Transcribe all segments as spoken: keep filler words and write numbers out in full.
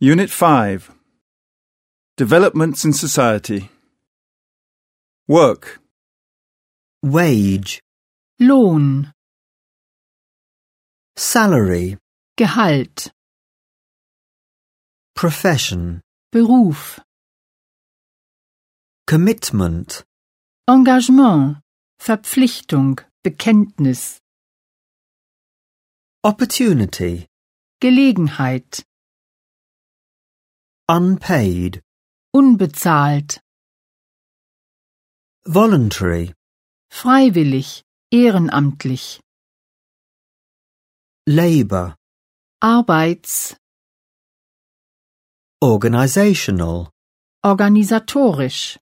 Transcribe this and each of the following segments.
Unit five. Developments in Society. Work. Wage. Lohn, Salary. Gehalt, Profession. Beruf, Commitment. Engagement, Verpflichtung, Bekenntnis, Opportunity. Gelegenheit, Unpaid. unbezahlt, Voluntary. freiwillig, ehrenamtlich, Labour. arbeits-, Organisational. organisatorisch,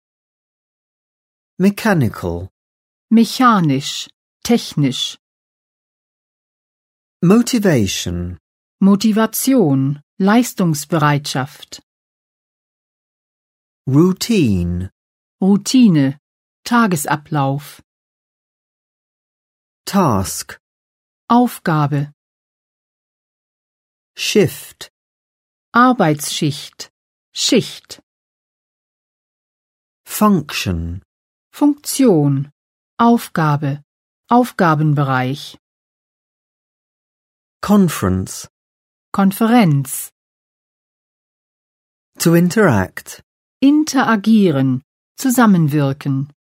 Mechanical. mechanisch, technisch, Motivation. Motivation, Leistungsbereitschaft, Routine. Routine, Tagesablauf, Task. Aufgabe, Shift. Arbeitsschicht, Schicht, Function. Funktion, Aufgabe, Aufgabenbereich, Conference. Konferenz, To interact. interagieren, zusammenwirken.